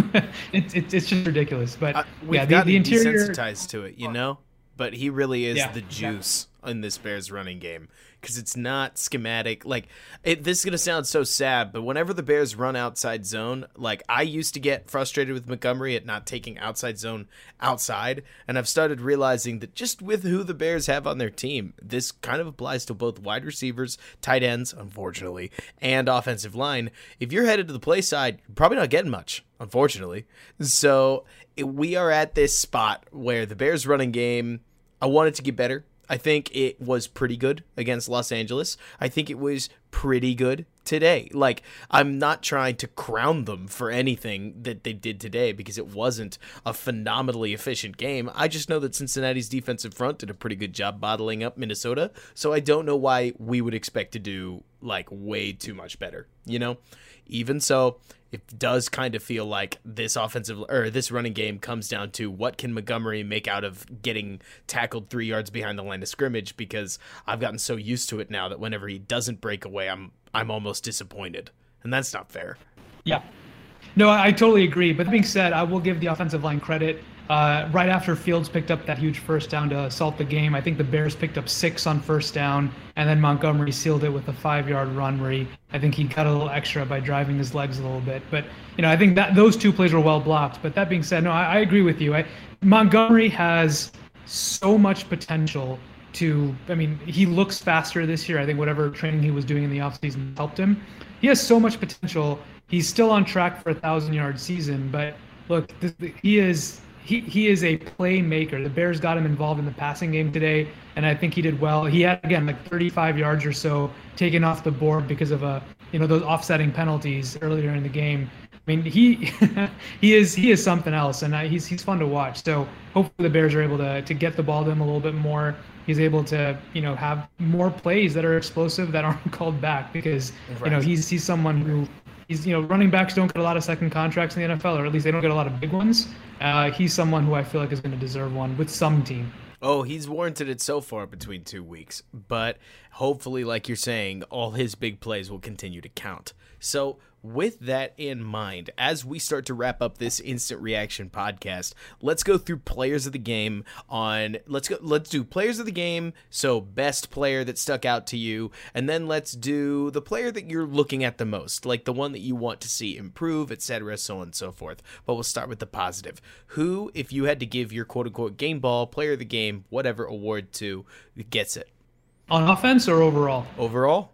it's it, it's just ridiculous. But uh, we've yeah, the, gotten the interior desensitized to it, you know. But he really is yeah, the juice exactly. in this Bears running game because it's not schematic. Like it, this is gonna sound so sad, but whenever the Bears run outside zone, like I used to get frustrated with Montgomery at not taking outside zone outside, and I've started realizing that just with who the Bears have on their team, this kind of applies to both wide receivers, tight ends, unfortunately, and offensive line. If you're headed to the play side, you're probably not getting much, unfortunately. So we are at this spot where the Bears running game, I want it to get better. I think it was pretty good against Los Angeles. I think it was pretty good today. Like, I'm not trying to crown them for anything that they did today because it wasn't a phenomenally efficient game. I just know that Cincinnati's defensive front did a pretty good job bottling up Minnesota, so I don't know why we would expect to do, like, way too much better, you know? Even so, it does kind of feel like this offensive or this running game comes down to what can Montgomery make out of getting tackled three yards behind the line of scrimmage, because I've gotten so used to it now that whenever he doesn't break away, I'm I'm almost disappointed, and that's not fair. Yeah. No, I totally agree. But that being said, I will give the offensive line credit. Uh, right after Fields picked up that huge first down to salt the game, I think the Bears picked up six on first down, and then Montgomery sealed it with a five-yard run where he, I think he got a little extra by driving his legs a little bit. But, you know, I think that those two plays were well blocked. But that being said, no, I, I agree with you. I, Montgomery has so much potential to, I mean, he looks faster this year. I think whatever training he was doing in the offseason helped him. He has so much potential. He's still on track for a thousand-yard season. But, look, th- th- he is... He he is a playmaker. The Bears got him involved in the passing game today, and I think he did well. He had, again, like thirty-five yards or so taken off the board because of a you know those offsetting penalties earlier in the game. I mean, he he is he is something else, and he's he's fun to watch. So hopefully the Bears are able to to get the ball to him a little bit more. He's able to you know have more plays that are explosive that aren't called back because right. you know he's he's someone who. He's, you know, running backs don't get a lot of second contracts in the N F L, or at least they don't get a lot of big ones. Uh, he's someone who I feel like is going to deserve one with some team. Oh, he's warranted it so far between two weeks. But hopefully, like you're saying, all his big plays will continue to count. So with that in mind, as we start to wrap up this Instant Reaction podcast, let's go through players of the game on let's go let's do players of the game, so best player that stuck out to you, and then let's do the player that you're looking at the most, like the one that you want to see improve, etc., so on and so forth. But we'll start with the positive. Who, if you had to give your quote-unquote game ball, player of the game, whatever award to, gets it? On offense or overall? Overall?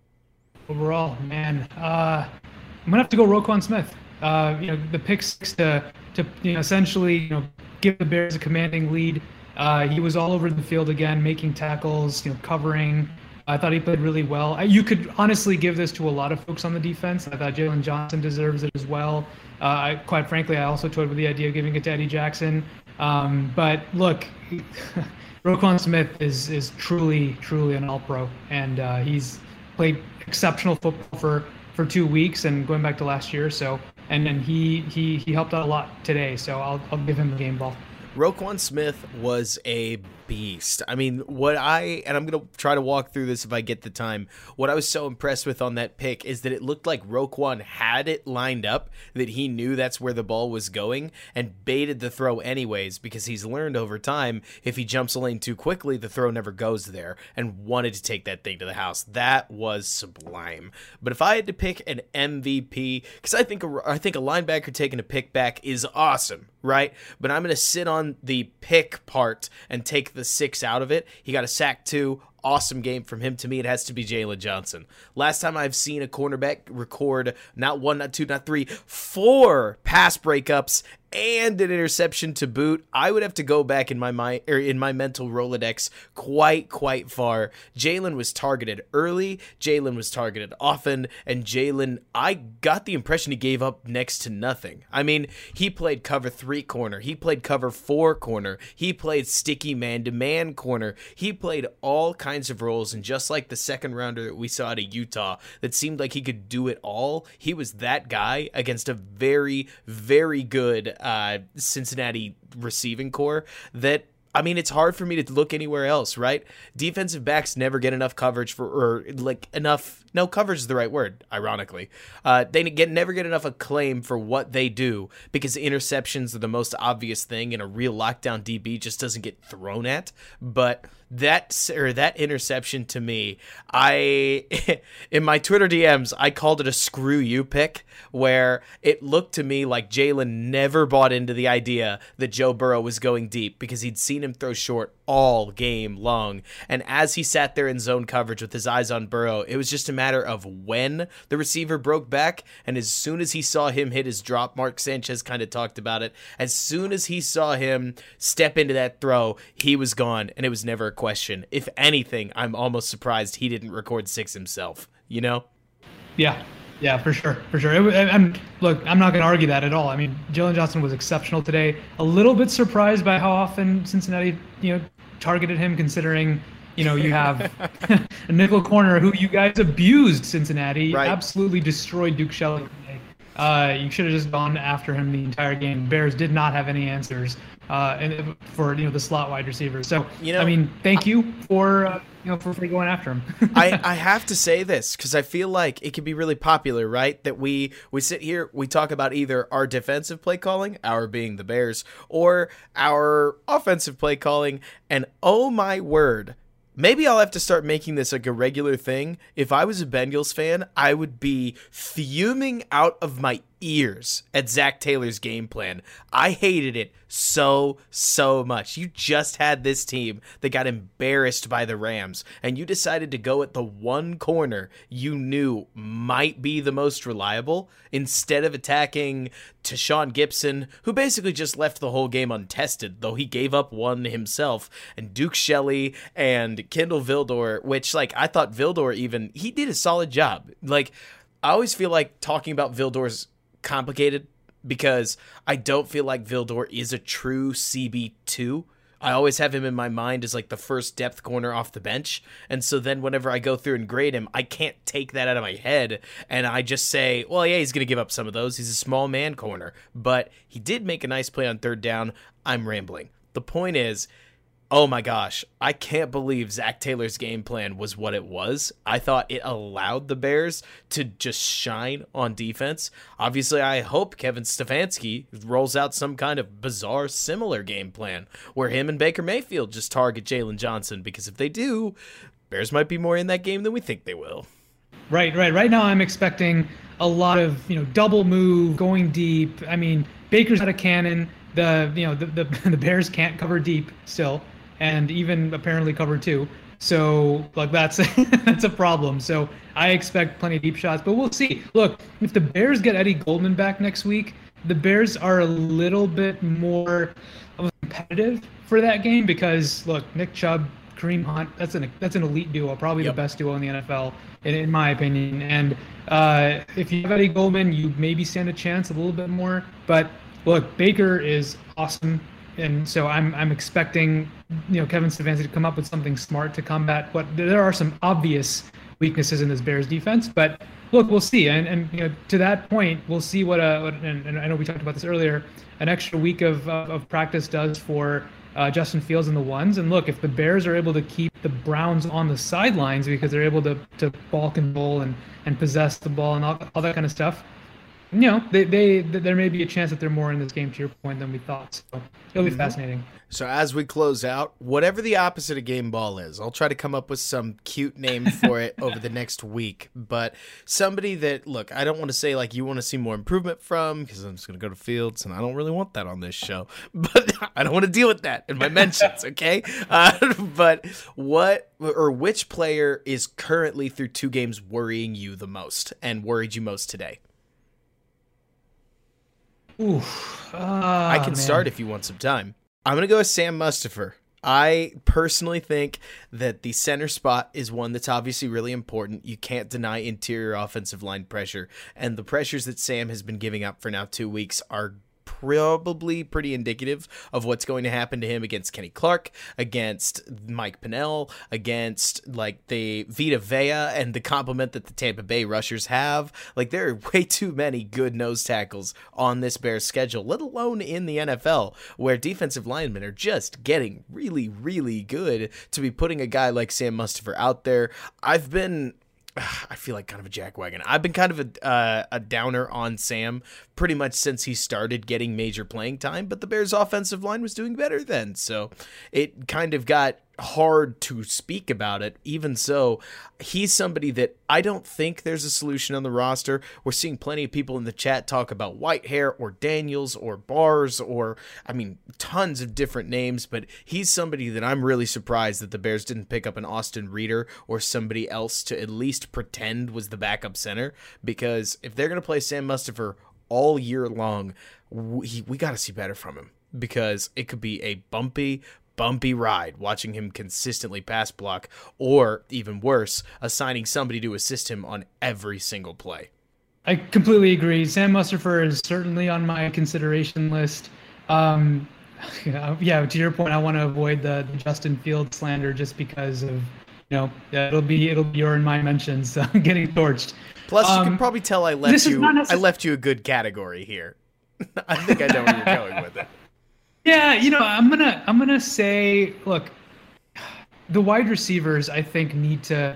Overall, man. Uh I'm gonna have to go Roquan Smith. Uh, you know, the pick six to to you know essentially you know give the Bears a commanding lead. Uh, he was all over the field again, making tackles, you know, covering. I thought he played really well. You could honestly give this to a lot of folks on the defense. I thought Jalen Johnson deserves it as well. Uh, I, quite frankly, I also toyed with the idea of giving it to Eddie Jackson. Um, but look, Roquan Smith is is truly truly an All-Pro, and uh, he's played exceptional football for. for two weeks and going back to last year. So, and then he, he, he helped out a lot today. So I'll, I'll give him the game ball. Roquan Smith was a beast. I mean, what I, and I'm going to try to walk through this if I get the time, what I was so impressed with on that pick is that it looked like Roquan had it lined up, that he knew that's where the ball was going and baited the throw anyways, because he's learned over time, if he jumps a lane too quickly, the throw never goes there, and wanted to take that thing to the house. That was sublime. But if I had to pick an M V P, because I think a, I think a linebacker taking a pick back is awesome, right? But I'm going to sit on the pick part and take the six out of it. He got a sack too. Awesome game from him. To me, it has to be Jalen Johnson. Last time I've seen a cornerback record not one, not two, not three, four pass breakups and an interception to boot, I would have to go back in my mind or in my mental Rolodex quite, quite far. Jalen was targeted early. Jalen was targeted often, and Jalen, I got the impression he gave up next to nothing. I mean, he played cover three corner. He played cover four corner. He played sticky man-to-man corner. He played all kinds of roles, and just like the second rounder that we saw out of Utah that seemed like he could do it all, he was that guy against a very, very good Uh, Cincinnati receiving core that I mean, it's hard for me to look anywhere else, right? Defensive backs never get enough coverage for, or like enough, no, coverage is the right word, ironically. Uh, they get never get enough acclaim for what they do because interceptions are the most obvious thing, and a real lockdown D B just doesn't get thrown at. But that, or that interception to me, I, in my Twitter D Ms, I called it a screw you pick, where it looked to me like Jalen never bought into the idea that Joe Burrow was going deep because he'd seen him throw short all game long. And as he sat there in zone coverage with his eyes on Burrow, it was just a matter of when the receiver broke back. And as soon as he saw him hit his drop, Mark Sanchez kind of talked about it. As soon as he saw him step into that throw, he was gone. And it was never a question. If anything, I'm almost surprised he didn't record six himself, you know? Yeah. Yeah, for sure, for sure. It, I'm look, I'm not going to argue that at all. I mean, Jalen Johnson was exceptional today. A little bit surprised by how often Cincinnati, you know, targeted him, considering, you know, you have a nickel corner who you guys abused. Cincinnati right. absolutely destroyed Duke Shelley today. Uh, you should have just gone after him the entire game. Bears did not have any answers uh, and for you know the slot wide receivers. So you know, I mean, thank you for uh, you know for, for going after him. I, I have to say this because I feel like it can be really popular, right? That we we sit here, we talk about either our defensive play calling, our being the Bears, or our offensive play calling, and oh my word. Maybe I'll have to start making this like a regular thing. If I was a Bengals fan, I would be fuming out of my ears at Zach Taylor's game plan. I hated it so, so much. You just had this team that got embarrassed by the Rams, and you decided to go at the one corner you knew might be the most reliable instead of attacking Tashawn Gibson, who basically just left the whole game untested, though he gave up one himself, and Duke Shelley and Kindle Vildor, which, like, I thought Vildor even, he did a solid job. Like, I always feel like talking about Vildor's complicated because I don't feel like Vildor is a true C B two. I always have him in my mind as like the first depth corner off the bench. And so then whenever I go through and grade him, I can't take that out of my head. And I just say, well, yeah, he's going to give up some of those. He's a small man corner, but he did make a nice play on third down. I'm rambling. The point is, oh my gosh, I can't believe Zach Taylor's game plan was what it was. I thought it allowed the Bears to just shine on defense. Obviously, I hope Kevin Stefanski rolls out some kind of bizarre similar game plan where him and Baker Mayfield just target Jalen Johnson, because if they do, Bears might be more in that game than we think they will. Right, right. Right now I'm expecting a lot of, you know, double move, going deep. I mean, Baker's got a cannon. The, you know, the, the, the Bears can't cover deep still, and even apparently cover two. So like that's that's a problem. So I expect plenty of deep shots, but we'll see. Look, if the Bears get Eddie Goldman back next week, the Bears are a little bit more competitive for that game because look, Nick Chubb, Kareem Hunt, that's an that's an elite duo, probably yep. the best duo in the N F L, in, in my opinion. And uh, if you have Eddie Goldman, you maybe stand a chance a little bit more. But look, Baker is awesome. And so I'm I'm expecting, you know, Kevin Stefanski to come up with something smart to combat what there are some obvious weaknesses in this Bears defense. But look, we'll see. And and you know, to that point, we'll see what a what, and, and I know we talked about this earlier. An extra week of uh, of practice does for uh, Justin Fields and the ones. And look, if the Bears are able to keep the Browns on the sidelines because they're able to to ball control and and possess the ball and all, all that kind of stuff, you know, they, they, there may be a chance that they're more in this game, to your point, than we thought. So it'll be mm-hmm. fascinating. So as we close out, whatever the opposite of game ball is, I'll try to come up with some cute name for it over the next week. But somebody that, look, I don't want to say like you want to see more improvement from, because I'm just going to go to Fields, and I don't really want that on this show. But I don't want to deal with that in my mentions, okay? Uh, but what or which player is currently through two games worrying you the most and worried you most today? Oof. Uh, I can man. start if you want some time. I'm going to go with Sam Mustipher. I personally think that the center spot is one that's obviously really important. You can't deny interior offensive line pressure, and the pressures that Sam has been giving up for now two weeks are probably pretty indicative of what's going to happen to him against Kenny Clark, against Mike Pennell, against like the Vita Vea and the complement that the Tampa Bay rushers have. Like, there are way too many good nose tackles on this Bears schedule, let alone in the N F L, where defensive linemen are just getting really, really good to be putting a guy like Sam Mustipher out there. I've been... I feel like kind of a jackwagon. I've been kind of a uh, a downer on Sam pretty much since he started getting major playing time, but the Bears' offensive line was doing better then, so it kind of got hard to speak about it. Even so, he's somebody that I don't think there's a solution on the roster. We're seeing plenty of people in the chat talk about Whitehair or Daniels or Bars or, I mean, tons of different names, but he's somebody that I'm really surprised that the Bears didn't pick up an Austin Reeder or somebody else to at least pretend was the backup center, because if they're going to play Sam Mustipher all year long, we, we got to see better from him, because it could be a bumpy, bumpy ride watching him consistently pass block, or even worse, assigning somebody to assist him on every single play. I completely agree. Sam Mustipher is certainly on my consideration list. Um, yeah, to your point, I want to avoid the, the Justin Fields slander just because of, you know, it'll be it'll be your and my mentions uh, getting torched. Plus, um, you can probably tell I left you necess- I left you a good category here. I think I know where you're going with it. Yeah, you know, I'm gonna I'm gonna say, look, the wide receivers I think need to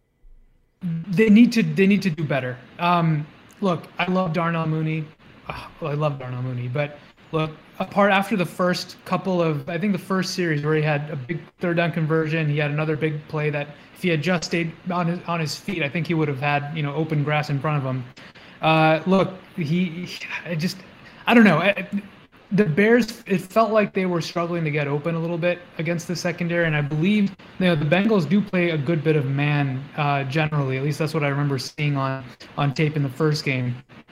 they need to they need to do better. Um, look, I love Darnell Mooney. Oh, well, I love Darnell Mooney, but look, apart after the first couple of I think the first series where he had a big third down conversion, he had another big play that if he had just stayed on his on his feet, I think he would have had, you know, open grass in front of him. Uh, look, he, he I just I don't know. I, The Bears, it felt like they were struggling to get open a little bit against the secondary, and I believe, you know, the Bengals do play a good bit of man uh, generally. At least that's what I remember seeing on, on tape in the first game.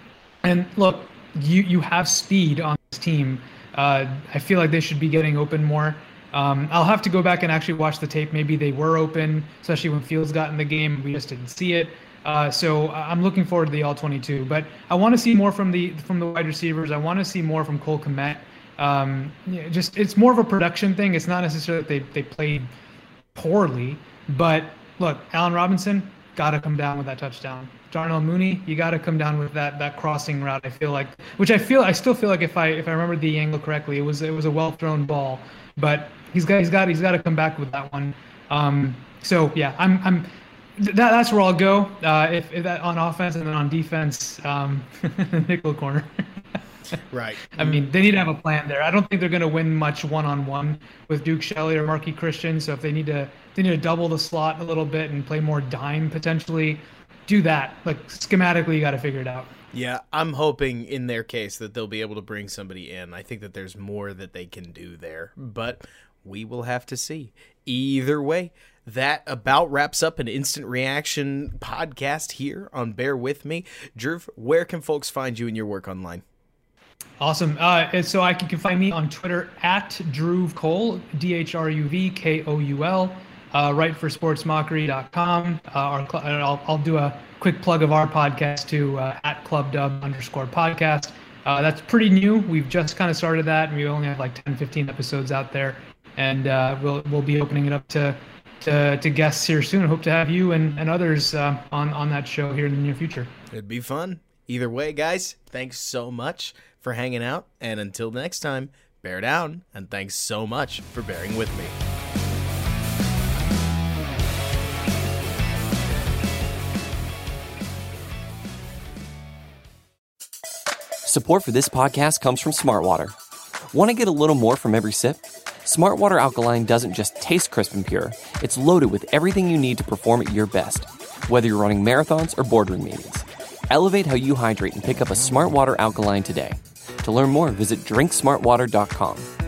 And look, you you have speed on this team. Uh, I feel like they should be getting open more. Um, I'll have to go back and actually watch the tape. Maybe they were open, especially when Fields got in the game. We just didn't see it. Uh, so I'm looking forward to the all twenty-two, but I want to see more from the from the wide receivers. I want to see more from Cole Kmet. Um, yeah, just it's more of a production thing. It's not necessarily that they they played poorly, but look, Allen Robinson got to come down with that touchdown. Darnell Mooney, you got to come down with that that crossing route. I feel like, which I feel I still feel like if I if I remember the angle correctly, it was it was a well thrown ball, but he's got he's got he's got to come back with that one. Um, so yeah, I'm I'm. That, that's where I'll go. Uh, if, if that on offense, and then on defense, um, nickel corner. Right. I mean, they need to have a plan there. I don't think they're going to win much one-on-one with Duke Shelley or Marquis Christian. So if they need to, they need to double the slot a little bit and play more dime potentially. Do that. Like schematically, you got to figure it out. Yeah, I'm hoping in their case that they'll be able to bring somebody in. I think that there's more that they can do there, but we will have to see. Either way, that about wraps up an instant reaction podcast here on Bear With Me. Drew, where can folks find you and your work online? Awesome. Uh, and so I can, can find me on Twitter at Dhruv Cole, D H R U V K O U L, uh, write for sports mockery dot com. Uh, our, I'll, I'll do a quick plug of our podcast too, uh, at clubdub underscore podcast. Uh, that's pretty new. We've just kind of started that, and we only have like ten, fifteen episodes out there. And uh, we'll we'll be opening it up to to, to guests here soon. I hope to have you and, and others uh, on, on that show here in the near future. It'd be fun. Either way, guys, thanks so much for hanging out. And until next time, bear down, and thanks so much for bearing with me. Support for this podcast comes from Smartwater. Want to get a little more from every sip? Smartwater Alkaline doesn't just taste crisp and pure. It's loaded with everything you need to perform at your best, whether you're running marathons or boardroom meetings. Elevate how you hydrate and pick up a Smartwater Alkaline today. To learn more, visit drink smart water dot com.